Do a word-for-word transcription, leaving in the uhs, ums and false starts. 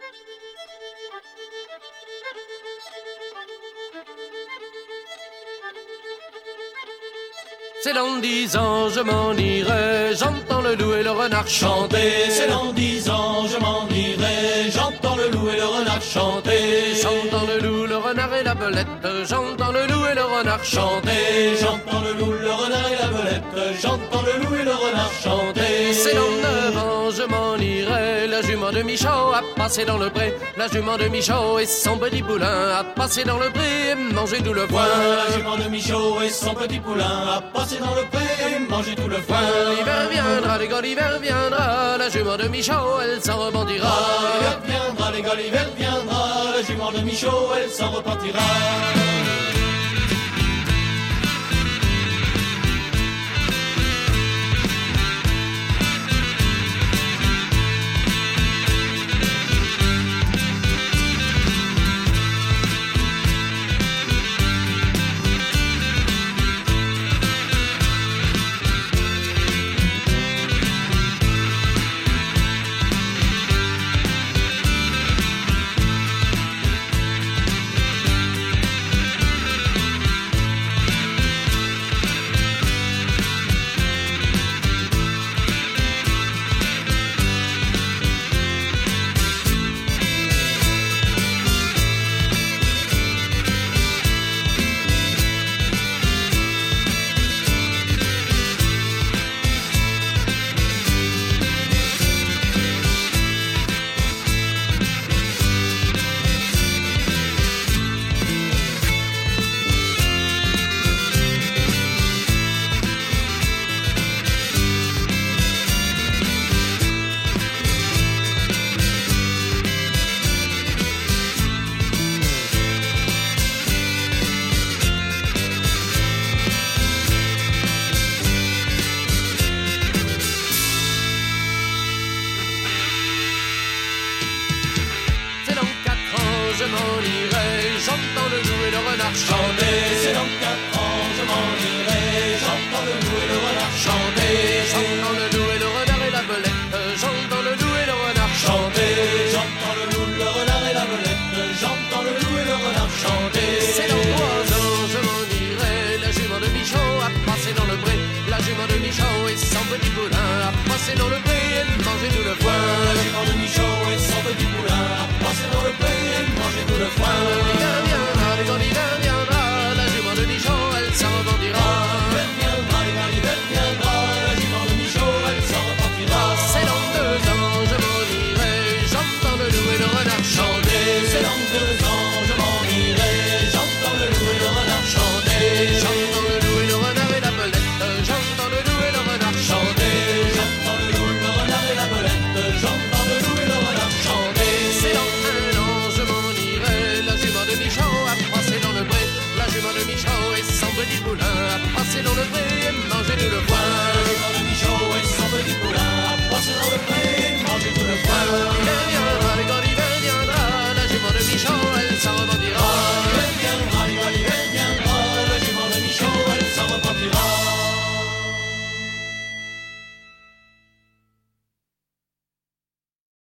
C'est dans dix ans je m'en irai, j'entends le loup et le renard chanter. C'est dans dix ans je m'en irai, j'entends le loup et le renard chanter. J'entends le loup, le renard et la belette, j'entends le loup et le renard chanter. J'entends le loup, le renard et la belette, j'entends le loup et le renard chanter. C'est dans neuf ans je m'en irai, la jument de Michaud a passé dans le pré. La jument de Michaud et son petit poulain a passé dans le pré et mangé tout le foin. La jument de Michaud et son petit poulain a passé dans le pré et mangé tout le foin. L'hiver viendra, les gars, l'hiver viendra, la jument de Michaud elle s'en repentira. L'hiver viendra, les gars, l'hiver viendra, la jument de Michaud elle s'en repentira. Chanter, c'est dans quatre ans je m'en irai, j'entends le loup et le renard chanter. J'entends le loup et le renard et la belette, j'entends le loup et le renard chanter. J'entends le loup, le renard et la belette, j'entends le loup et le renard chanter. C'est dans trois ans je m'en irai, la jument de Michaud a passé dans le pré. La jument de Michaud et son petit poulain a passé dans le